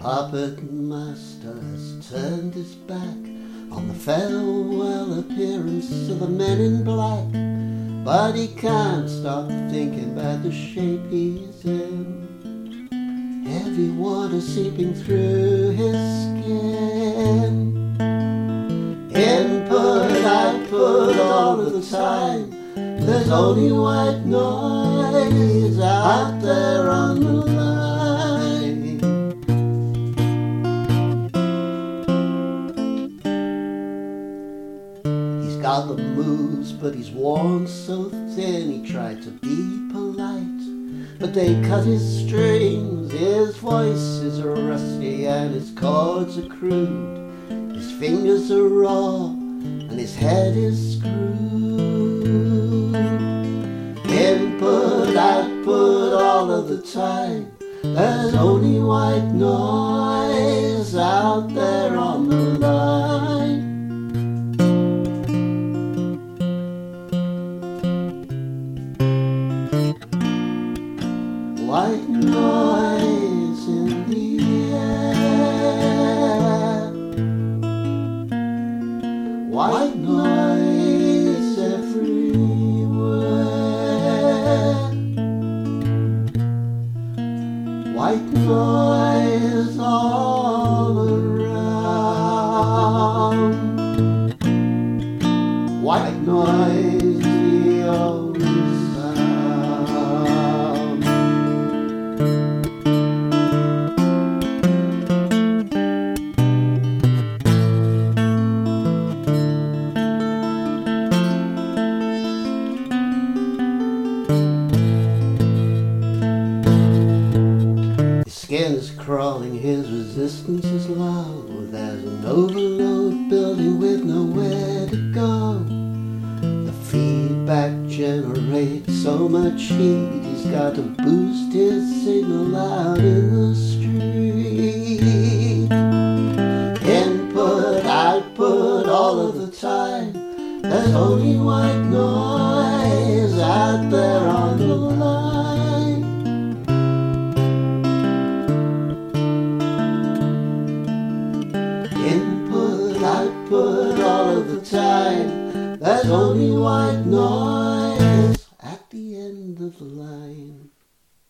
puppet master has turned his back on the farewell appearance of the men in black, but he can't stop thinking about the shape he's in. Heavy water seeping through his skin. Input, output all of the time. There's only white noise out there on the line. He's got the moves, but he's worn so thin. He tried to be polite, but they cut his strings. His voices are rusty and his chords are crude. His fingers are raw and his head is screwed. Input, output all of the time. There's only white noise out there on the line. White noise in the air. White noise everywhere. White noise all around. White noise the only sound. His skin's crawling, his resistance is low. There's an overload building with nowhere to go. The feedback generates so much heat, he's got to boost his signal out in the street. Input, output all of the time. There's only white noise out there on the line. Input, output all of the time. There's only one